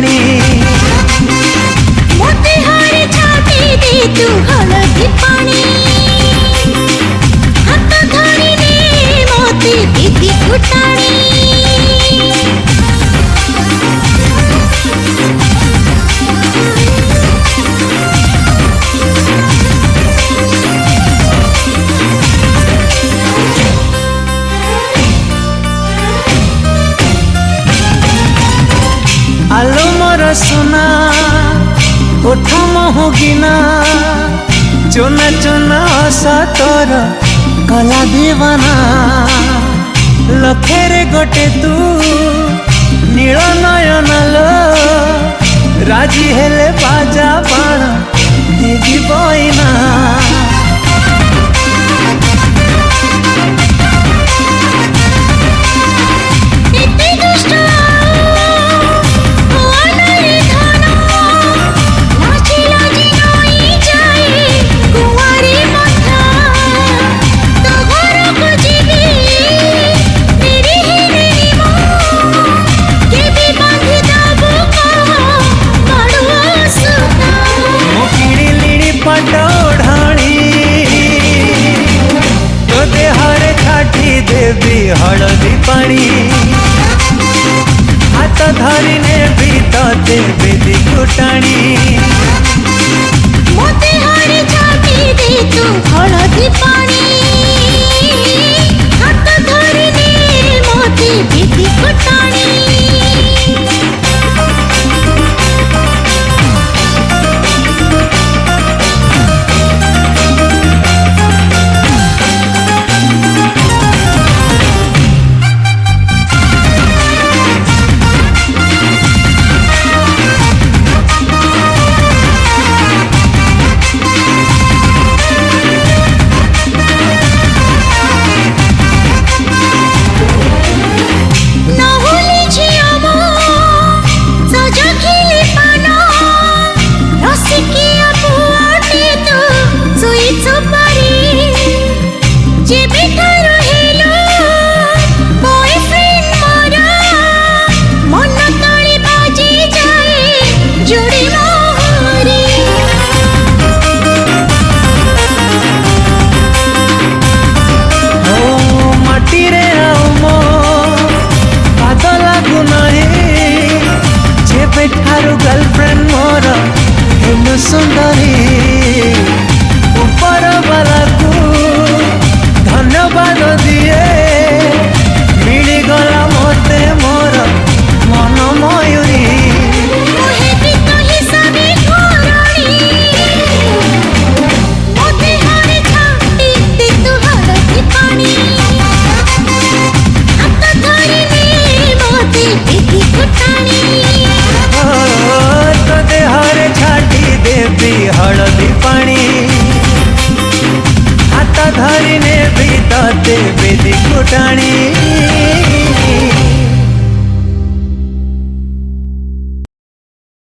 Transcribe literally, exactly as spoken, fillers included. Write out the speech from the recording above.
फुटाणी मोते हारे छाटी दे तू हलदी पानी हाथ धरी दे मोते दीदी फुटाणी आलो मोर सोना ओठ मोहगिना चुना चुना सतर कला दीवाना लखेरे गोटे तू नील नयन लो राजी हेले बाजा बाण देवी बइना देवी हलदी पानी हाथ धरी ने भी तो देवी दी फुटाणी मोते हारे छाटी दे तू हलदी पानी हाथ धरी ने मोते दीदी फुटाणी गर्लफ्रेंड मोर हेलो सुंदरी ऊपर वाला को धन्यवाद दिए मिली गला मते मोर मन मयूरी हलदी पानी हाथ धरी ने भी तो देवी दी फुटाणी।